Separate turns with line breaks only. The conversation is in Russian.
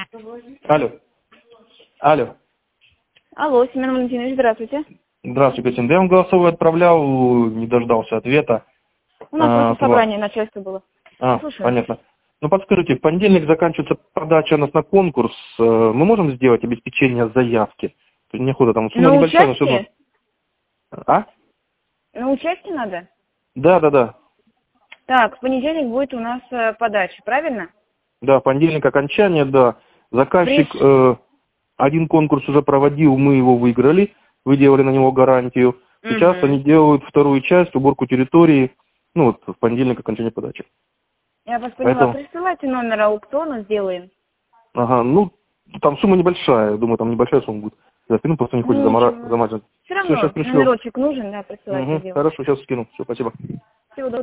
Алло. Алло.
Алло, Семен Валентинович, здравствуйте.
Здравствуйте, Катя. Да я вам голосовой отправлял, не дождался ответа.
У нас просто собрание начальства было.
Слушаю. Понятно. Ну подскажите, в понедельник заканчивается подача нас на конкурс. Мы можем сделать обеспечение заявки? Неохота там, сумма небольшая, но все равно. А?
На участие надо?
Да.
Так, в понедельник будет у нас подача, правильно?
Да, в понедельник окончание, да. Заказчик один конкурс уже проводил, мы его выиграли, вы делали на него гарантию. Сейчас они делают вторую часть, уборку территории, ну вот в понедельник окончание подачи.
Я вас поняла. Присылайте номер аукциона, сделаем.
Ага, ну там сумма небольшая, думаю, там небольшая сумма будет. Я скину, просто не хочет замазать.
Все равно номерочек нужен, да, присылайте.
Хорошо, сейчас скину. Все, спасибо.
Всего доброго.